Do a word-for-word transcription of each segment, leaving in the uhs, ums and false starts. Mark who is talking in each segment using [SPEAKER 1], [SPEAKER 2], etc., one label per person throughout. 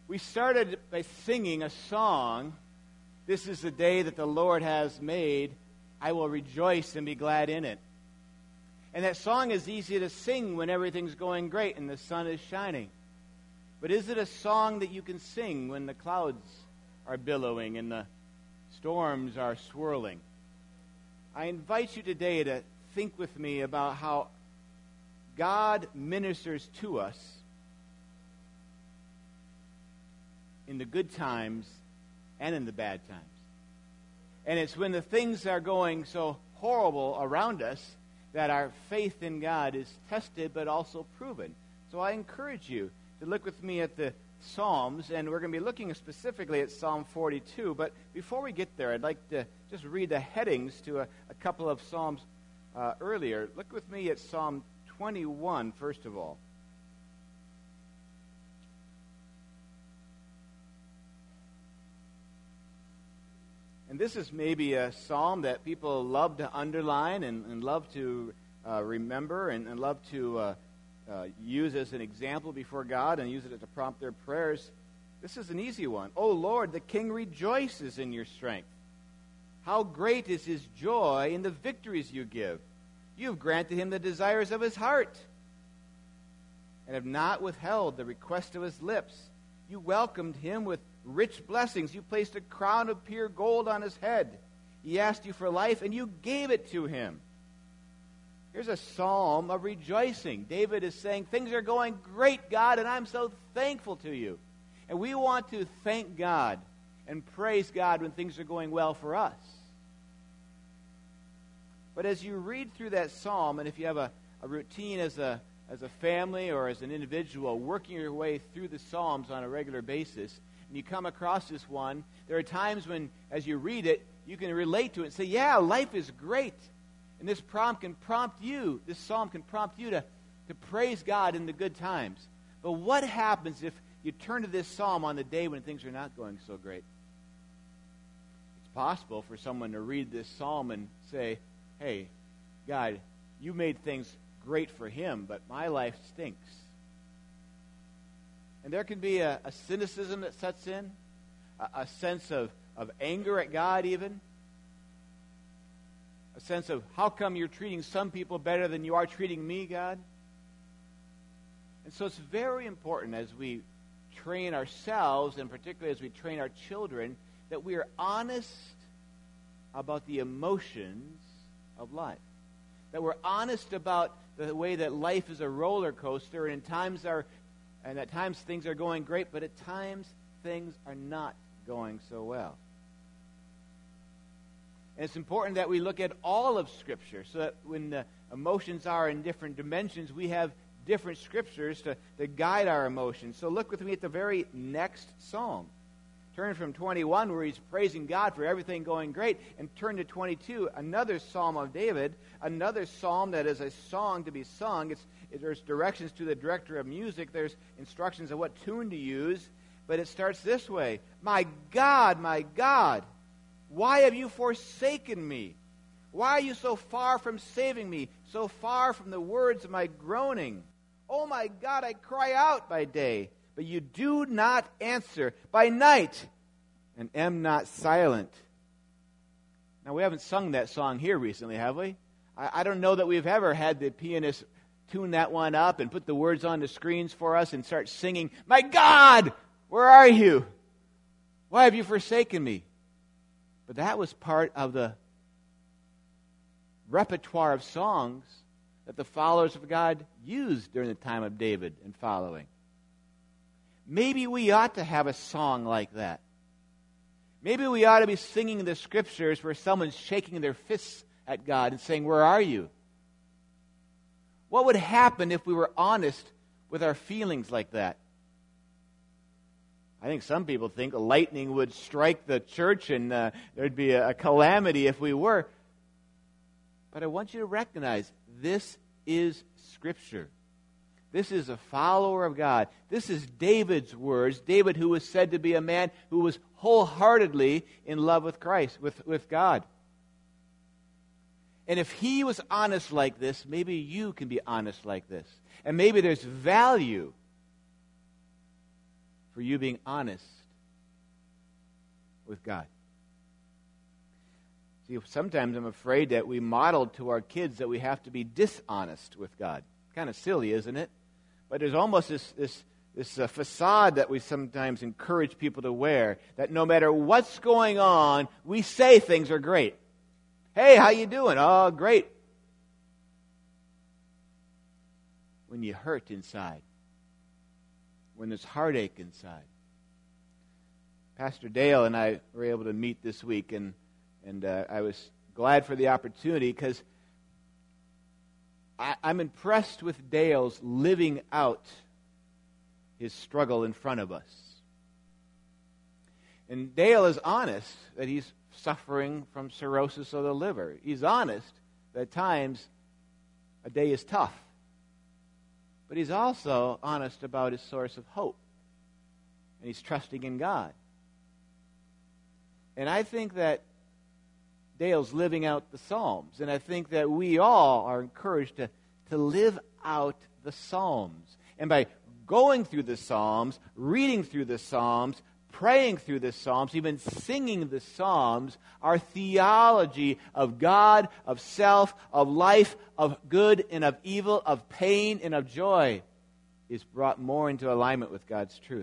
[SPEAKER 1] We started by singing a song, "This is the day that the Lord has made. I will rejoice and be glad in it." And that song is easy to sing when everything's going great and the sun is shining. But is it a song that you can sing when the clouds are billowing and the storms are swirling? I invite you today to think with me about how God ministers to us in the good times and in the bad times. And it's when the things are going so horrible around us that our faith in God is tested but also proven. So I encourage you to look with me at the Psalms, and we're going to be looking specifically at Psalm forty-two. But before we get there, I'd like to just read the headings to a, a couple of Psalms uh, earlier. Look with me at Psalm twenty-one, first of all. And this is maybe a psalm that people love to underline and, and love to uh, remember and, and love to uh, uh, use as an example before God and use it to prompt their prayers. This is an easy one. "O Lord, the king rejoices in your strength. How great is his joy in the victories you give. You have granted him the desires of his heart and have not withheld the request of his lips. You welcomed him with rich blessings. You placed a crown of pure gold on his head. He asked you for life, and you gave it to him." Here's a psalm of rejoicing. David is saying, things are going great, God, and I'm so thankful to you. And we want to thank God and praise God when things are going well for us. But as you read through that psalm, and if you have a, a routine as a as a family or as an individual working your way through the Psalms on a regular basis, and you come across this one, there are times when, as you read it, you can relate to it and say, yeah, life is great. And this prompt can prompt you, this psalm can prompt you to, to praise God in the good times. But what happens if you turn to this psalm on the day when things are not going so great? It's possible for someone to read this psalm and say, hey, God, you made things great for him, but my life stinks. And there can be a, a cynicism that sets in, a, a sense of, of anger at God even, a sense of, how come you're treating some people better than you are treating me, God? And so it's very important as we train ourselves, and particularly as we train our children, that we are honest about the emotions of life. That we're honest about the way that life is a roller coaster, and in times are, and at times things are going great, but at times things are not going so well. And it's important that we look at all of Scripture, so that when the emotions are in different dimensions, we have different Scriptures to, to guide our emotions. So look with me at the very next psalm. Turn from twenty-one, where he's praising God for everything going great, and turn to twenty-two, another psalm of David, another psalm that is a song to be sung. It's, it, there's directions to the director of music. There's instructions of what tune to use. But it starts this way: "My God, my God, why have you forsaken me? Why are you so far from saving me, so far from the words of my groaning? Oh my God, I cry out by day, but you do not answer, by night, and am not silent." Now, we haven't sung that song here recently, have we? I, I don't know that we've ever had the pianist tune that one up and put the words on the screens for us and start singing, "My God, where are you? Why have you forsaken me?" But that was part of the repertoire of songs that the followers of God used during the time of David and following. Maybe we ought to have a song like that. Maybe we ought to be singing the Scriptures where someone's shaking their fists at God and saying, "Where are you?" What would happen if we were honest with our feelings like that? I think some people think lightning would strike the church and uh, there'd be a, a calamity if we were. But I want you to recognize this is Scripture. This is a follower of God. This is David's words. David, who was said to be a man who was wholeheartedly in love with Christ, with, with God. And if he was honest like this, maybe you can be honest like this. And maybe there's value for you being honest with God. See, sometimes I'm afraid that we model to our kids that we have to be dishonest with God. Kind of silly, isn't it? But there's almost this this this uh, facade that we sometimes encourage people to wear, that no matter what's going on, we say things are great. Hey, how you doing? Oh, great. When you hurt inside, when there's heartache inside. Pastor Dale and I were able to meet this week, and and uh, I was glad for the opportunity, because I'm impressed with Dale's living out his struggle in front of us. And Dale is honest that he's suffering from cirrhosis of the liver. He's honest that at times a day is tough. But he's also honest about his source of hope. And he's trusting in God. And I think that Dale's living out the Psalms. And I think that we all are encouraged to, to live out the Psalms. And by going through the Psalms, reading through the Psalms, praying through the Psalms, even singing the Psalms, our theology of God, of self, of life, of good and of evil, of pain and of joy is brought more into alignment with God's truth.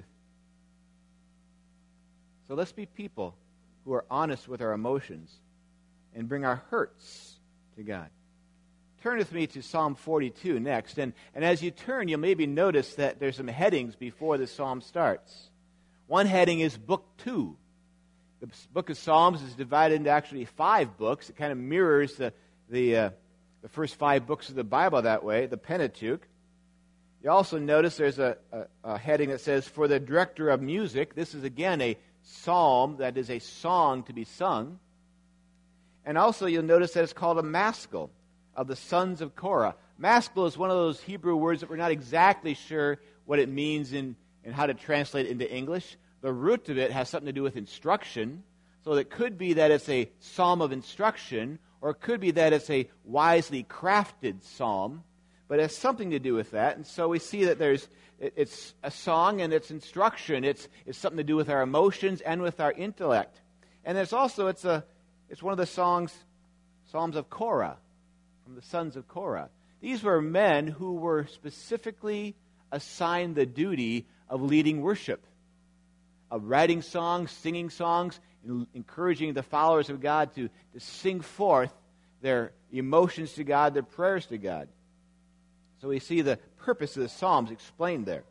[SPEAKER 1] So let's be people who are honest with our emotions and bring our hurts to God. Turn with me to Psalm forty-two next. And, and as you turn, you'll maybe notice that there's some headings before the psalm starts. One heading is Book two. The book of Psalms is divided into actually five books. It kind of mirrors the, the, uh, the first five books of the Bible that way, the Pentateuch. You also notice there's a, a, a heading that says, For the Director of Music. This is, again, a psalm that is a song to be sung. And also you'll notice that it's called a maskil of the sons of Korah. Maskil is one of those Hebrew words that we're not exactly sure what it means in, in how to translate it into English. The root of it has something to do with instruction. So it could be that it's a psalm of instruction, or it could be that it's a wisely crafted psalm. But it has something to do with that. And so we see that there's it, it's a song and it's instruction. It's, it's something to do with our emotions and with our intellect. And there's also, it's a It's one of the songs, Psalms of Korah, from the sons of Korah. These were men who were specifically assigned the duty of leading worship, of writing songs, singing songs, and encouraging the followers of God to, to sing forth their emotions to God, their prayers to God. So we see the purpose of the Psalms explained there.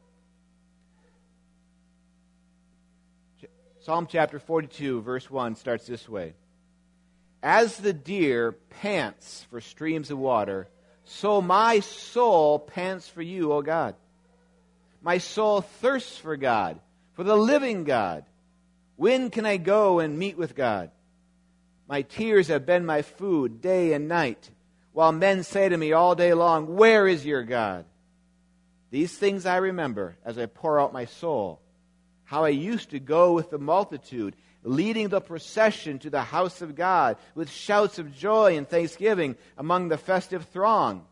[SPEAKER 1] Psalm chapter forty-two, verse one starts this way. As the deer pants for streams of water, so my soul pants for you, O God. My soul thirsts for God, for the living God. When can I go and meet with God? My tears have been my food day and night, while men say to me all day long, Where is your God? These things I remember as I pour out my soul, how I used to go with the multitude, leading the procession to the house of God with shouts of joy and thanksgiving among the festive throng.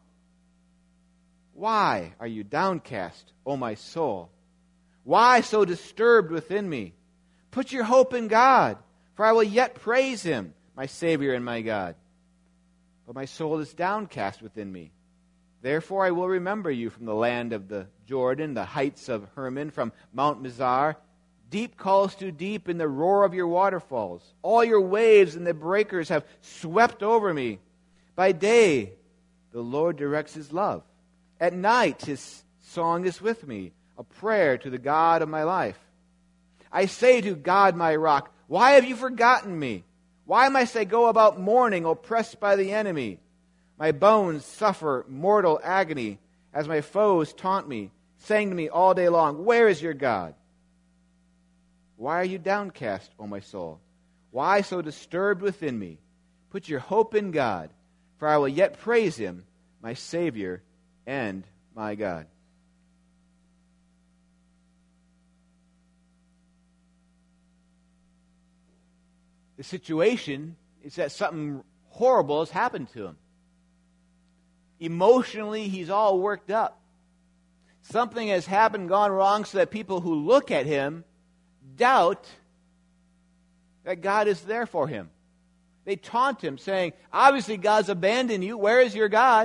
[SPEAKER 1] Why are you downcast, O my soul? Why so disturbed within me? Put your hope in God, for I will yet praise Him, my Savior and my God. But my soul is downcast within me. Therefore I will remember you from the land of the Jordan, the heights of Hermon, from Mount Mizar. Deep calls to deep in the roar of your waterfalls. All your waves and the breakers have swept over me. By day, the Lord directs His love. At night, His song is with me, a prayer to the God of my life. I say to God, my rock, why have you forgotten me? Why must I go about mourning, oppressed by the enemy? My bones suffer mortal agony as my foes taunt me, saying to me all day long, Where is your God? Why are you downcast, O my soul? Why so disturbed within me? Put your hope in God, for I will yet praise Him, my Savior and my God. The situation is that something horrible has happened to him. Emotionally, he's all worked up. Something has happened, gone wrong, so that people who look at him doubt that God is there for him. They taunt him, saying, obviously God's abandoned you. Where is your God?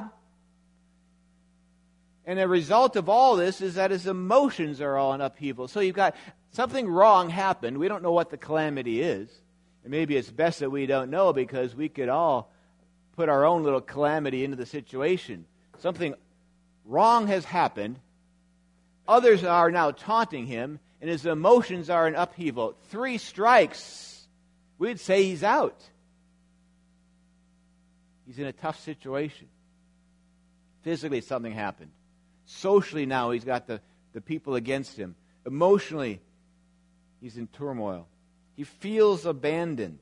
[SPEAKER 1] And the result of all this is that his emotions are all in upheaval. So you've got something wrong happened. We don't know what the calamity is. And maybe it's best that we don't know, because we could all put our own little calamity into the situation. Something wrong has happened. Others are now taunting him, and his emotions are in upheaval. Three strikes, we'd say he's out. He's in a tough situation. Physically, something happened. Socially, now he's got the, the people against him. Emotionally, he's in turmoil. He feels abandoned.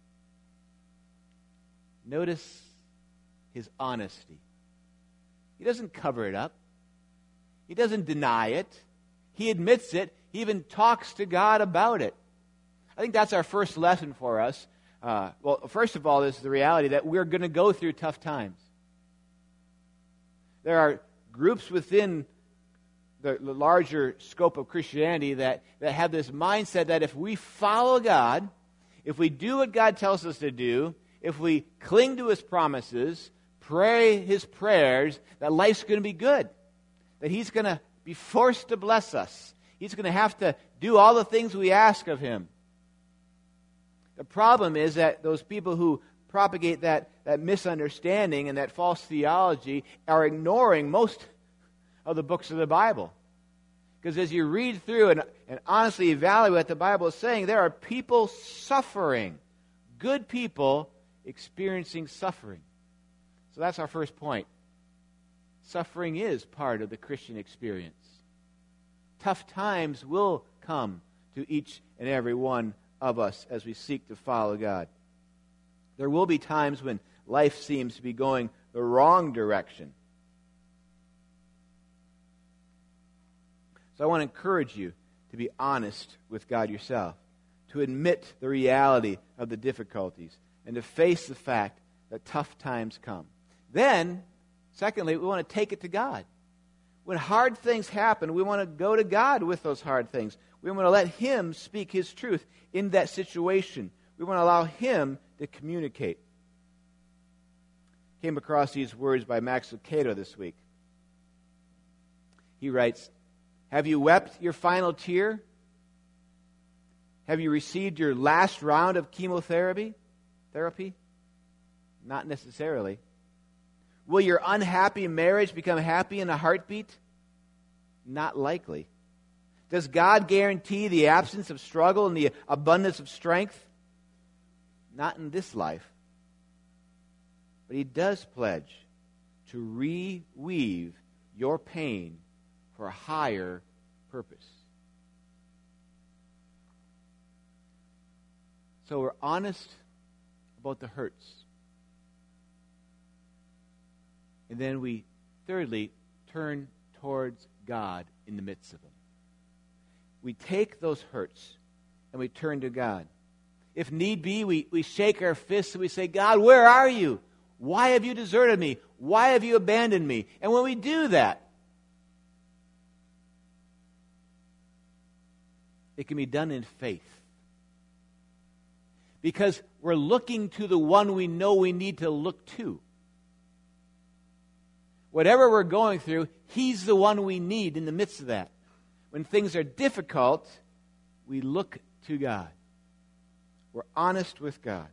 [SPEAKER 1] Notice his honesty. He doesn't cover it up. He doesn't deny it. He admits it. He even talks to God about it. I think that's our first lesson for us. Uh, well, first of all, is the reality that we're going to go through tough times. There are groups within the, the larger scope of Christianity that, that have this mindset that if we follow God, if we do what God tells us to do, if we cling to his promises, pray his prayers, that life's going to be good. That he's going to be forced to bless us. He's going to have to do all the things we ask of him. The problem is that those people who propagate that, that misunderstanding and that false theology are ignoring most of the books of the Bible. Because as you read through and, and honestly evaluate what the Bible is saying, there are people suffering. Good people experiencing suffering. So that's our first point. Suffering is part of the Christian experience. Tough times will come to each and every one of us as we seek to follow God. There will be times when life seems to be going the wrong direction. So I want to encourage you to be honest with God yourself, to admit the reality of the difficulties, and to face the fact that tough times come. Then, secondly, we want to take it to God. When hard things happen, we want to go to God with those hard things. We want to let him speak his truth in that situation. We want to allow him to communicate. Came across these words by Max Lucado this week. He writes, "Have you wept your final tear? Have you received your last round of chemotherapy? Therapy? Not necessarily. Will your unhappy marriage become happy in a heartbeat? Not likely. Does God guarantee the absence of struggle and the abundance of strength? Not in this life. But he does pledge to reweave your pain for a higher purpose." So we're honest about the hurts. And then we, thirdly, turn towards God in the midst of them. We take those hurts and we turn to God. If need be, we, we shake our fists and we say, "God, where are you? Why have you deserted me? Why have you abandoned me?" And when we do that, it can be done in faith. Because we're looking to the one we know we need to look to. Whatever we're going through, he's the one we need in the midst of that. When things are difficult, we look to God. We're honest with God.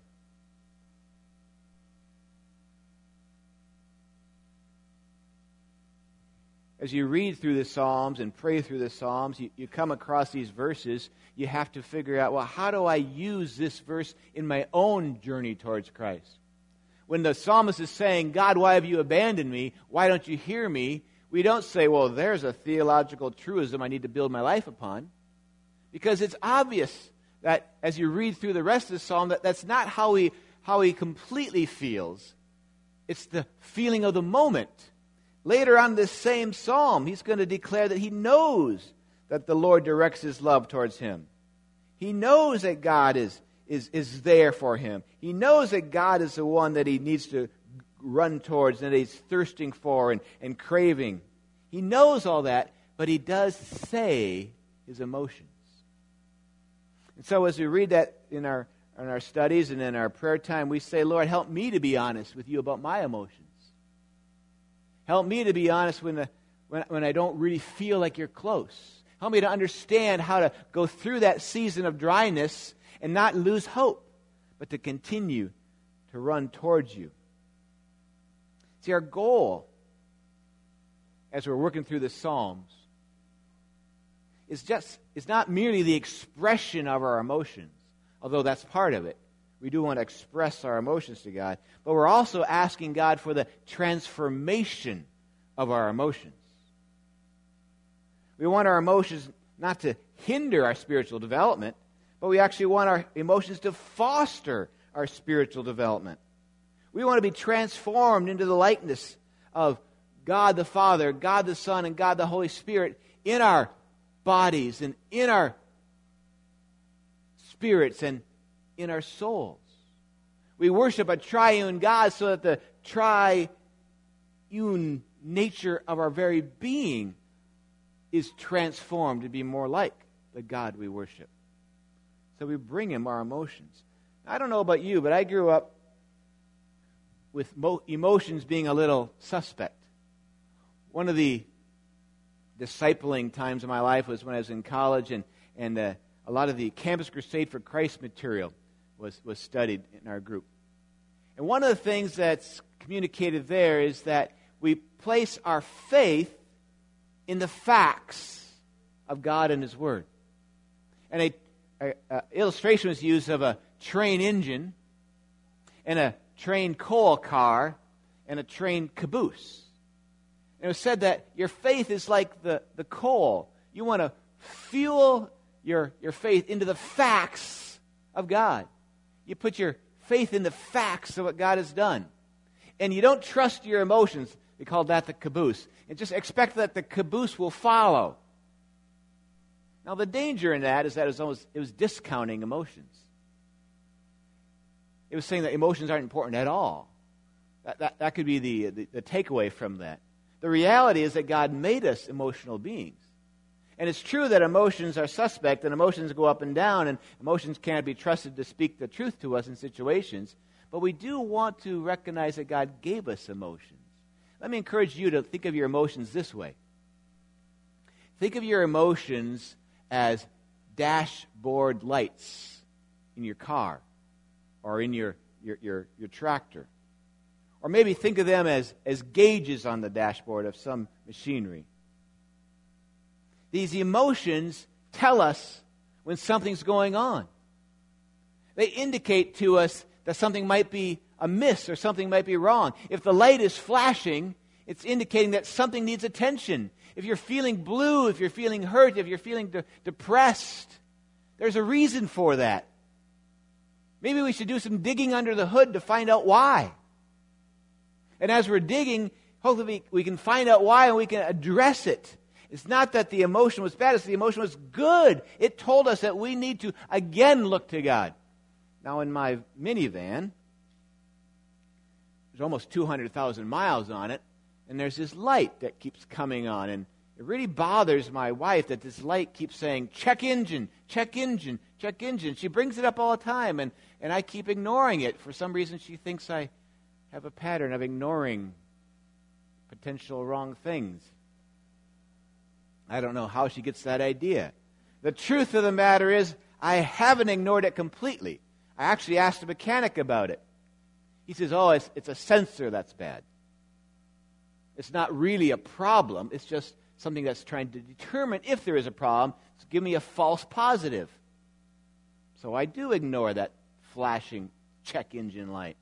[SPEAKER 1] As you read through the Psalms and pray through the Psalms, you, you come across these verses, you have to figure out, well, how do I use this verse in my own journey towards Christ? When the psalmist is saying, "God, why have you abandoned me? Why don't you hear me?" We don't say, well, there's a theological truism I need to build my life upon. Because it's obvious that as you read through the rest of the psalm, that that's not how he, how he completely feels. It's the feeling of the moment. Later on in this same psalm, he's going to declare that he knows that the Lord directs his love towards him. He knows that God is, is, is there for him. He knows that God is the one that he needs to run towards and that he's thirsting for and, and craving. He knows all that, but he does say his emotions. And so as we read that in our in our studies and in our prayer time, we say, Lord, help me to be honest with you about my emotions. Help me to be honest when, the, when, when I don't really feel like you're close. Help me to understand how to go through that season of dryness and not lose hope, but to continue to run towards you. See, our goal as we're working through the Psalms is just is not merely the expression of our emotions, although that's part of it. We do want to express our emotions to God, but we're also asking God for the transformation of our emotions. We want our emotions not to hinder our spiritual development, but we actually want our emotions to foster our spiritual development. We want to be transformed into the likeness of God the Father, God the Son, and God the Holy Spirit in our bodies and in our spirits and in our souls. We worship a triune God so that the triune nature of our very being is transformed to be more like the God we worship. So we bring Him our emotions. I don't know about you, but I grew up with mo- emotions being a little suspect. One of the discipling times of my life was when I was in college, and, and uh, a lot of the Campus Crusade for Christ material was, was studied in our group. And one of the things that's communicated there is that we place our faith in the facts of God and His Word. And a, a, a illustration was used of a train engine and a train coal car and a train caboose. And it was said that your faith is like the, the coal. You want to fuel your, your faith into the facts of God. You put your faith in the facts of what God has done. And you don't trust your emotions. They called that the caboose. And just expect that the caboose will follow. Now the danger in that is that it was, almost, it was discounting emotions. It was saying that emotions aren't important at all. That, that, that could be the, the, the takeaway from that. The reality is that God made us emotional beings. And it's true that emotions are suspect, and emotions go up and down, and emotions can't be trusted to speak the truth to us in situations. But we do want to recognize that God gave us emotions. Let me encourage you to think of your emotions this way. Think of your emotions as dashboard lights in your car or in your, your, your, your tractor. Or maybe think of them as, as gauges on the dashboard of some machinery. These emotions tell us when something's going on. They indicate to us that something might be amiss or something might be wrong. If the light is flashing, it's indicating that something needs attention. If you're feeling blue, if you're feeling hurt, if you're feeling de- depressed, there's a reason for that. Maybe we should do some digging under the hood to find out why. And as we're digging, hopefully we can find out why and we can address it. It's not that the emotion was bad, it's the emotion was good. It told us that we need to again look to God. Now in my minivan, there's almost two hundred thousand miles on it, and there's this light that keeps coming on. And it really bothers my wife that this light keeps saying, check engine, check engine, check engine. She brings it up all the time, and, and I keep ignoring it. For some reason, she thinks I have a pattern of ignoring potential wrong things. I don't know how she gets that idea. The truth of the matter is, I haven't ignored it completely. I actually asked a mechanic about it. He says, oh, it's, it's a sensor that's bad. It's not really a problem. It's just something that's trying to determine if there is a problem. So give me a false positive. So I do ignore that flashing check engine light.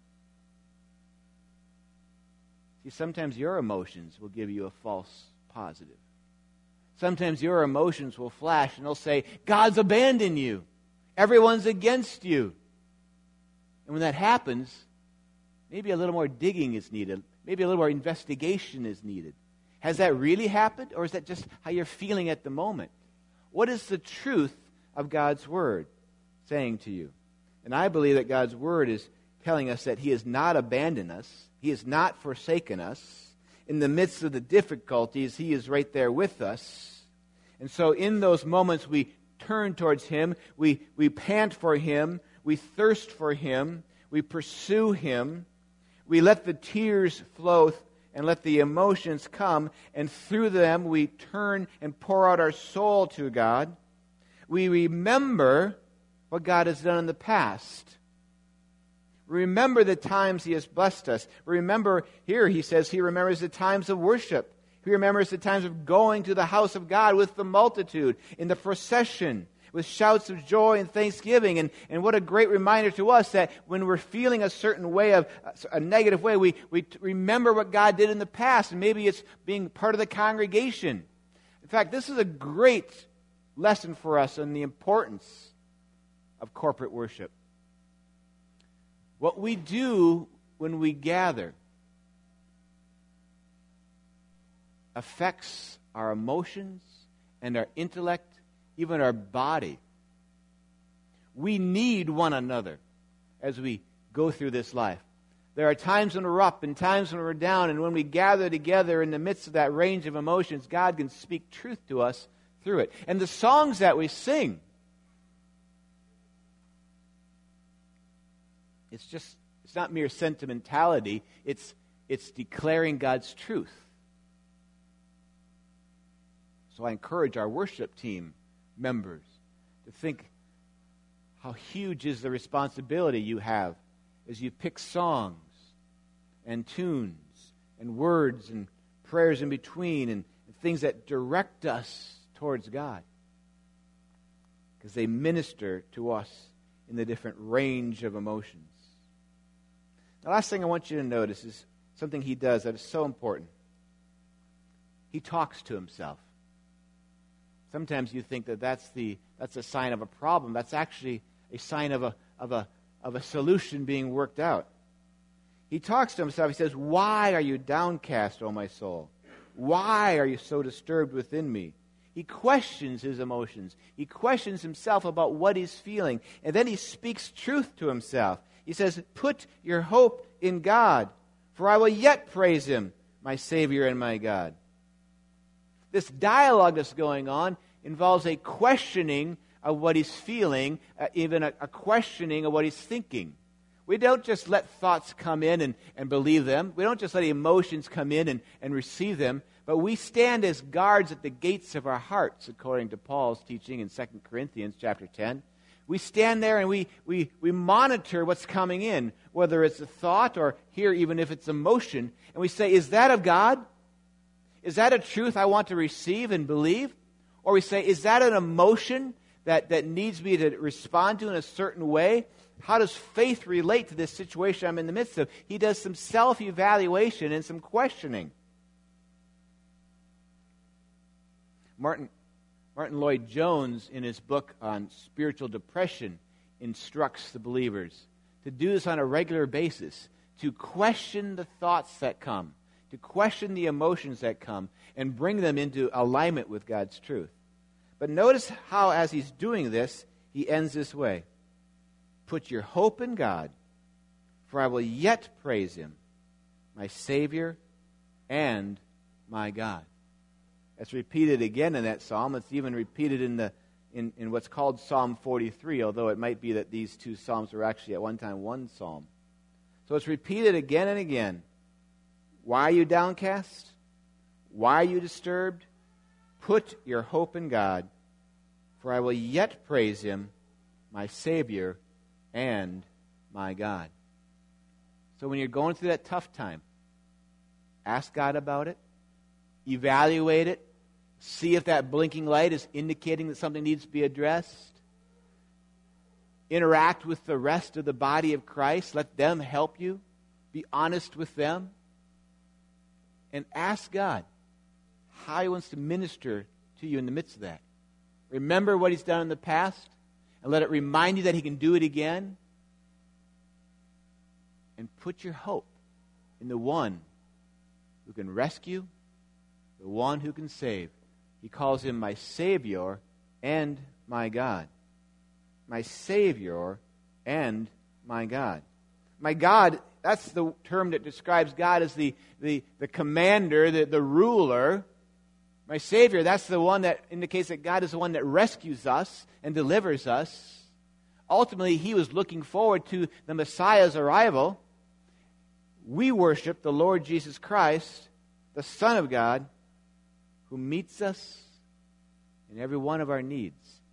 [SPEAKER 1] See, sometimes your emotions will give you a false positive. Sometimes your emotions will flash and they'll say, God's abandoned you. Everyone's against you. And when that happens, maybe a little more digging is needed. Maybe a little more investigation is needed. Has that really happened, or is that just how you're feeling at the moment? What is the truth of God's Word saying to you? And I believe that God's Word is telling us that He has not abandoned us. He has not forsaken us. In the midst of the difficulties, He is right there with us. And so in those moments we turn towards Him, we, we pant for Him, we thirst for Him, we pursue Him, we let the tears flow and let the emotions come, and through them we turn and pour out our soul to God. We remember what God has done in the past. Remember the times He has blessed us. Remember, here He says He remembers the times of worship. He remembers the times of going to the house of God with the multitude, in the procession, with shouts of joy and thanksgiving. And, and what a great reminder to us that when we're feeling a certain way, of a negative way, we, we remember what God did in the past. And maybe it's being part of the congregation. In fact, this is a great lesson for us on the importance of corporate worship. What we do when we gather affects our emotions and our intellect, even our body. We need one another as we go through this life. There are times when we're up and times when we're down, and when we gather together in the midst of that range of emotions, God can speak truth to us through it. And the songs that we sing, it's just, it's not mere sentimentality, it's, it's declaring God's truth. So I encourage our worship team members to think how huge is the responsibility you have as you pick songs and tunes and words and prayers in between and, and things that direct us towards God, because they minister to us in the different range of emotions. The last thing I want you to notice is something He does that is so important. He talks to Himself. Sometimes you think that that's the that's a sign of a problem. That's actually a sign of a of a of a solution being worked out. He talks to Himself. He says, "Why are you downcast, O my soul? Why are you so disturbed within me?" He questions his emotions. He questions himself about what he's feeling. And then he speaks truth to himself. He says, "Put your hope in God, for I will yet praise Him, my Savior and my God." This dialogue that's going on involves a questioning of what he's feeling, uh, even a, a questioning of what he's thinking. We don't just let thoughts come in and, and believe them. We don't just let emotions come in and, and receive them. But we stand as guards at the gates of our hearts, according to Paul's teaching in Second Corinthians chapter ten. We stand there and we, we, we monitor what's coming in, whether it's a thought or here, even if it's emotion. And we say, is that of God? Is that a truth I want to receive and believe? Or we say, is that an emotion that, that needs me to respond to in a certain way? How does faith relate to this situation I'm in the midst of? He does some self-evaluation and some questioning. Martin, Martin Lloyd-Jones, in his book on spiritual depression, instructs the believers to do this on a regular basis, to question the thoughts that come, to question the emotions that come, and bring them into alignment with God's truth. But notice how, as he's doing this, he ends this way. "Put your hope in God, for I will yet praise Him, my Savior and my God." That's repeated again in that psalm. It's even repeated in the in, in what's called Psalm forty-three, although it might be that these two psalms were actually at one time one psalm. So it's repeated again and again. Why are you downcast? Why are you disturbed? Put your hope in God, for I will yet praise Him, my Savior and my God. So when you're going through that tough time, ask God about it, evaluate it, see if that blinking light is indicating that something needs to be addressed. Interact with the rest of the body of Christ. Let them help you. Be honest with them. And ask God how He wants to minister to you in the midst of that. Remember what He's done in the past, and let it remind you that He can do it again. And put your hope in the one who can rescue, the one who can save. He calls Him my Savior and my God. My Savior and my God. My God, that's the term that describes God as the, the, the commander, the, the ruler. My Savior, that's the one that indicates that God is the one that rescues us and delivers us. Ultimately, he was looking forward to the Messiah's arrival. We worship the Lord Jesus Christ, the Son of God, who meets us in every one of our needs.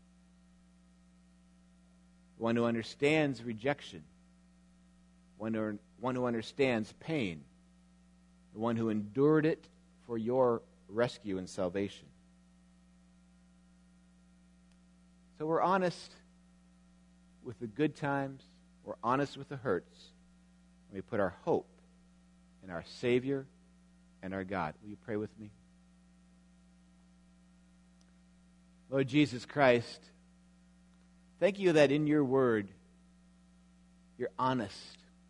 [SPEAKER 1] One who understands rejection. One who, one who understands pain. The one who endured it for your rescue and salvation. So we're honest with the good times. We're honest with the hurts. And we put our hope in our Savior and our God. Will you pray with me? Lord Jesus Christ, thank you that in your word you're honest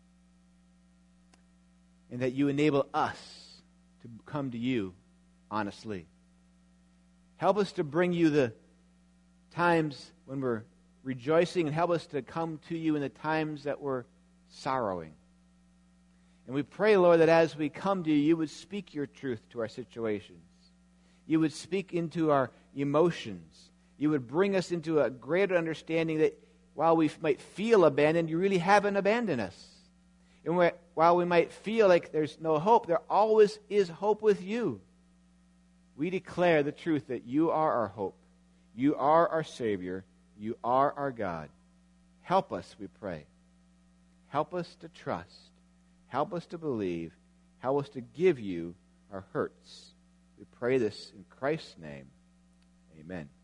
[SPEAKER 1] and that you enable us to come to you honestly. Help us to bring you the times when we're rejoicing and help us to come to you in the times that we're sorrowing. And we pray, Lord, that as we come to you, you would speak your truth to our situations. You would speak into our emotions. You would bring us into a greater understanding that while we might feel abandoned, you really haven't abandoned us. And while we might feel like there's no hope, there always is hope with you. We declare the truth that you are our hope. You are our Savior. You are our God. Help us, we pray. Help us to trust. Help us to believe. Help us to give you our hurts. We pray this in Christ's name. Amen.